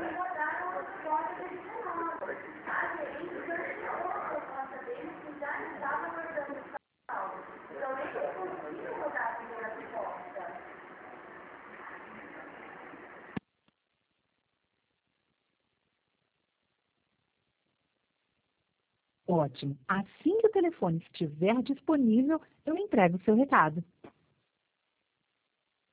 Ótimo. Assim que o telefone estiver disponível, eu entrego o seu recado.